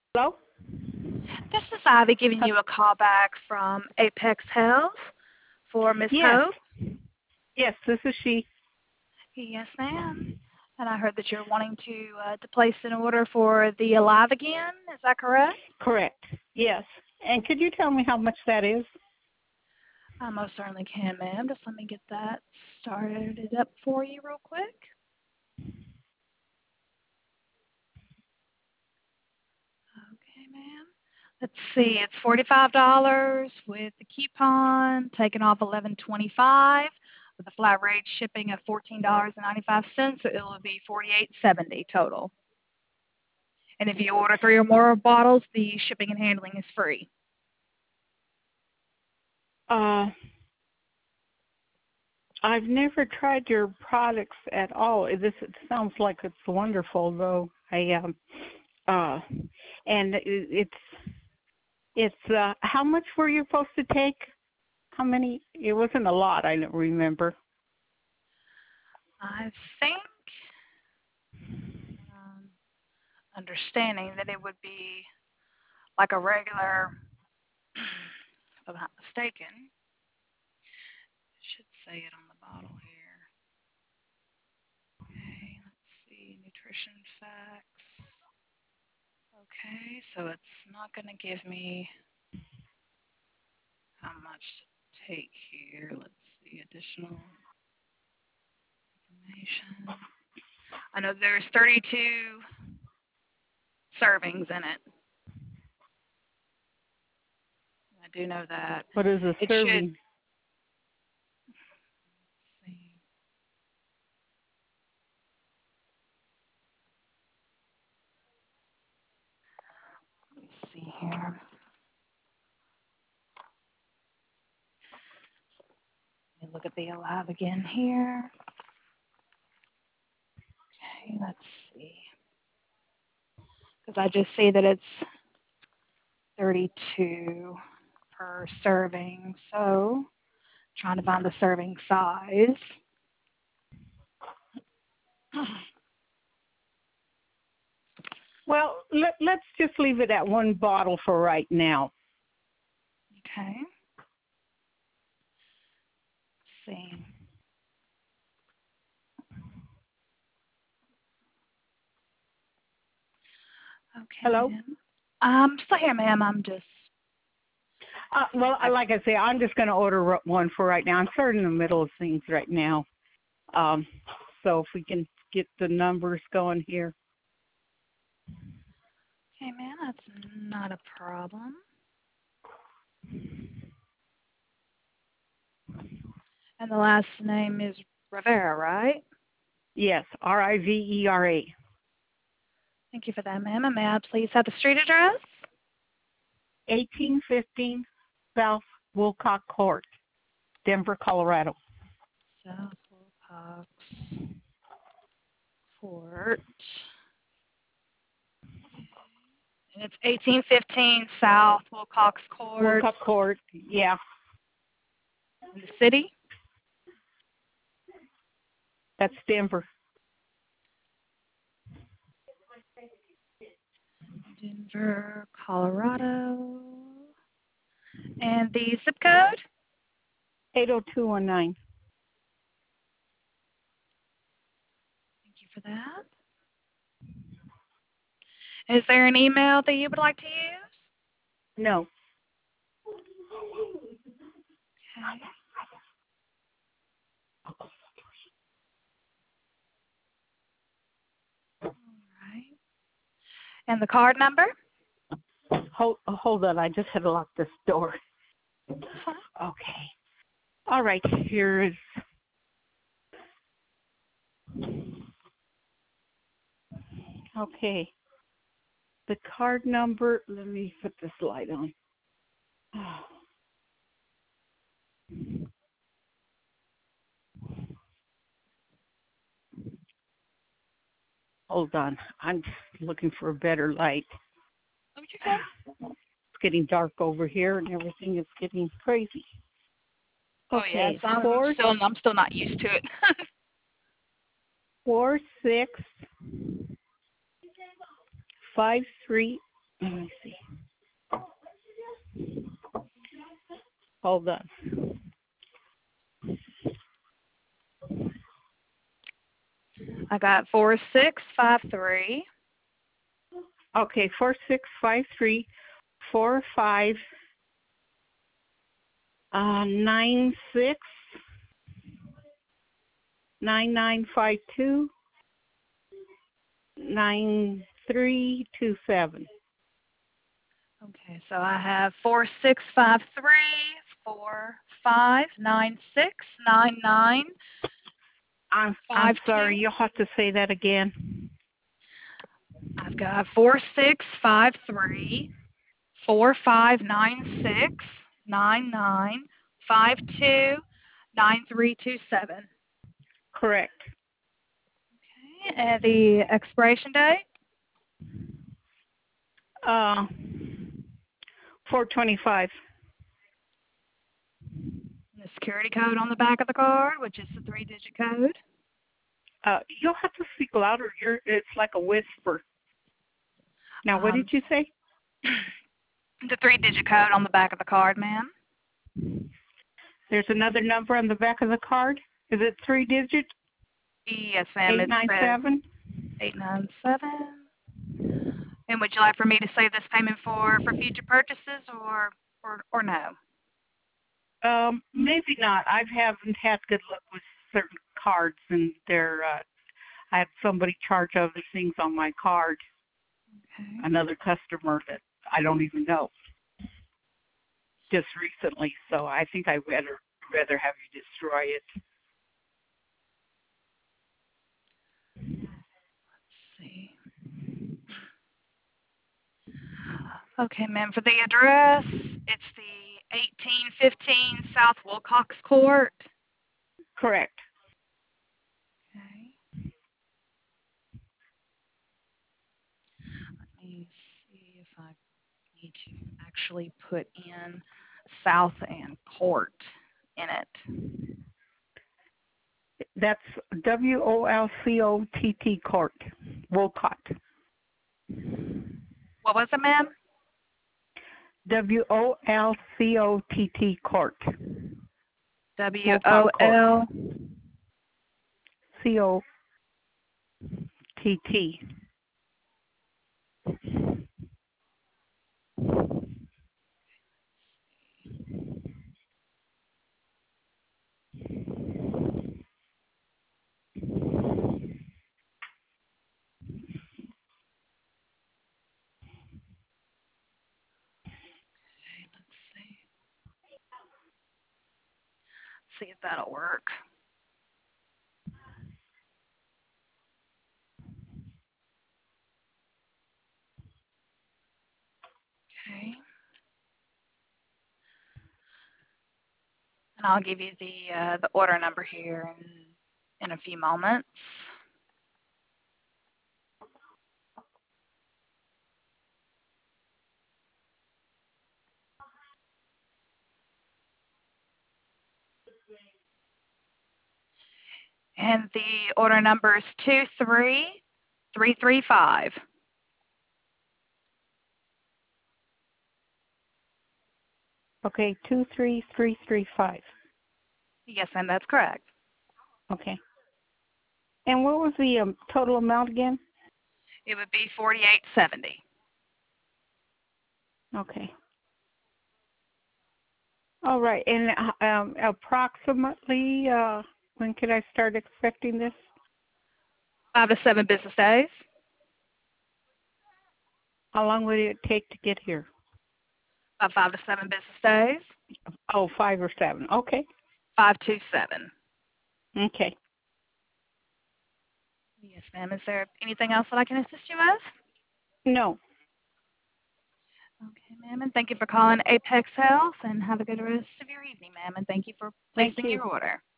Hello? This is Ivy giving Huh? you a call back from Apex Health for Miss Yes. Hope. Yes, this is she. Yes, ma'am. And I heard that you're wanting to place an order for the Alive Again. Is that correct? Correct. Yes. And could you tell me how much that is? I most certainly can, ma'am. Just let me get that started up for you real quick. Okay, ma'am. Let's see. It's $45 with the coupon, taking off $11.25 with a flat rate shipping of $14.95. So it will be $48.70 total. And if you order 3 or more bottles, the shipping and handling is free. Uh, I've never tried your products at all. It sounds like it's wonderful, though. Uh, and it's how much were you supposed to take? How many? It wasn't a lot. I don't remember. I think, um, understanding that it would be like a regular, if I'm not mistaken, it should say it on the bottle here. Okay, let's see, nutrition facts. Okay, so it's not going to give me how much to take here. Let's see, additional information. I know there's 32 servings in it. I do know that. What is a It should, serving? see, let me see here. Let me look at the Alive Again here. Okay, let's see. Because I just see that it's 32 per serving. So, trying to find the serving size. Well, let's just leave it at one bottle for right now. Okay. Let's see. Okay, Hello? ma'am. I'm still here, ma'am. I'm just, Well, like I say, I'm just going to order one for right now. I'm sort of in the middle of things right now. Um, so if we can get the numbers going here. okay, ma'am. That's not a problem. And the last name is Rivera, right? Yes, Rivera, Thank you for that, ma'am. And may I please have the street address? 1815 South Wilcox Court, Denver, Colorado. South Wilcox Court. And it's 1815 South Wilcox Court Wilcox Court, yeah, in the city. that's Denver. Denver, Colorado. And the zip code? 80219. Thank you for that. Is there an email that you would like to use? No. Okay. All right. And the card number? Hold on, I just had to lock this door. That's fine. Okay. All right, here is okay. The card number, let me put this light on. Hold on. I'm just looking for a better light. Oh, you're good. It's getting dark over here and everything is getting crazy. Oh yes, Okay, I'm still not used to it. 4653 Let me see. Hold on. I got 4653. Okay, 4653 45 96 9952 9327. Okay, so I have 4653 4596 I'm 9952. sorry, you'll have to say that again. I've got 4653 4596 9952 9327. Correct. Okay, and the expiration date? 425. The security code on the back of the card, which is the 3-digit code. You'll have to speak louder. It's like a whisper. Now, what did you say? The 3-digit code on the back of the card, ma'am. There's another number on the back of the card. Is it 3 digits? Yes, ma'am. 897. 897. And would you like for me to save this payment for future purchases or no? Maybe not. I haven't had good luck with certain cards, and I had somebody charge other things on my card. Okay. Another customer that I don't even know. Just recently, so I think I'd rather have you destroy it. Let's see. Okay, ma'am. For the address, it's the 1815 South Wilcox Court. Correct. Okay. Let me see if I need to actually put in South and Court in it. That's WOLCOTT Court, Wolcott. What was it, ma'am? WOLCOTT Court. WOL. COTT. See if that'll work. Okay. And I'll give you the order number here in a few moments. And the order number is 23335. Okay, 23335. Yes, ma'am, that's correct. Okay. And what was the total amount again? It would be $48.70. Okay. All right. And approximately when can I start expecting this? 5 to 7 business days. How long would it take to get here? About 5 to 7 business days. Oh, 5 or 7. Okay. 5 to 7. Okay. Yes, ma'am. Is there anything else that I can assist you with? No. Okay, ma'am. And thank you for calling Apex Health, and have a good rest of your evening, ma'am. And thank you for placing your order.